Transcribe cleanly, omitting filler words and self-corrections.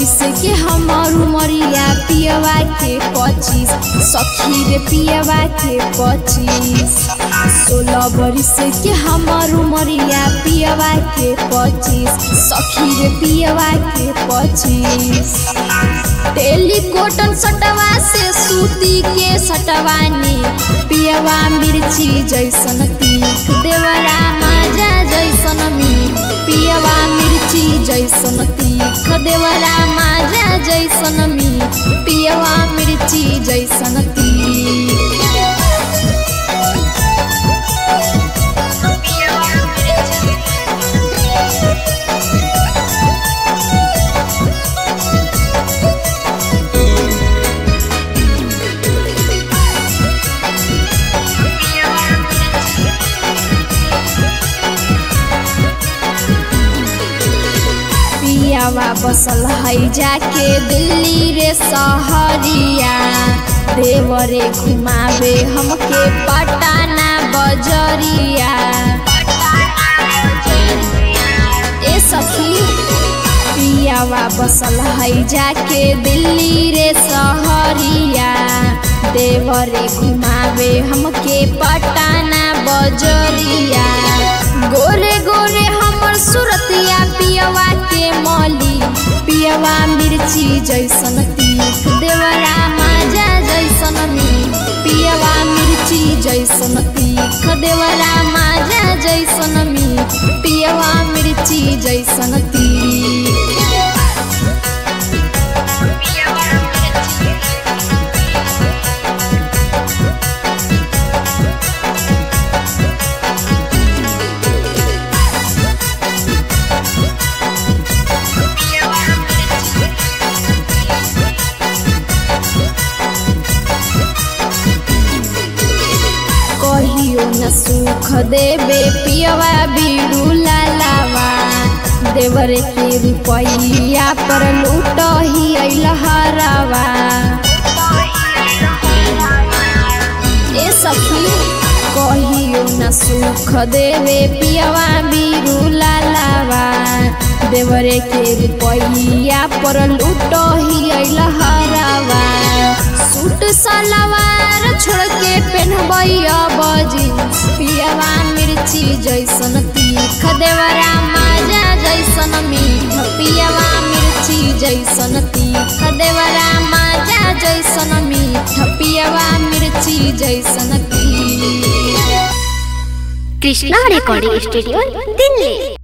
बरिस के हमार उमरिया पियवा के 25 सखी रे पियवा के 25 16 बरिस के हमार उमरिया पियवा के 25 सखी रे पियवा के 25 टेली कॉटन सटवा से सूती के सटवानी पियवा मिर्ची जैसन तीख देवरा माजा जैसन मीठ पियवा मिर्ची जैसन तीख देवरा माजा जैसन मीठ पियवा मिर्ची जैसन तीख पियवा बसल है जाके दिल्ली रे सहरिया देवरे घुमावे हमके पटना बजरिया ए सखी पियवा बसल है जाके दिल्ली रे सहरिया देवरे घुमावे हमके पटना बजरिया गोरे गोरे हमर सुरतिया पियवा के मौली पियवा मिर्ची जैसन तीख देवरा माजा जैसन मीठ पियवा मिर्ची जैसन तीख देवरा माजा जैसन मीठ पियवा मिर्ची जैसन तीख कहियो न सुख देवे पियवा बीड़ू लालावा देवर के रुपैया पर लूट ही लहरावा ए सखी कहियो न सुख देवे पियवा बीड़ू लालावा देवर के रुपैया पर लूट ही लहरावा सूट सलवार छोड़ के पहनबैया जींस पियवा मिर्ची जैसन तीख देवरा माजा जैसन मीठ पियवा मिर्ची जैसन तीख देवरा माजा जैसन मीठ पियवा मिर्ची जैसन तीख। Krishna recording studio Delhi.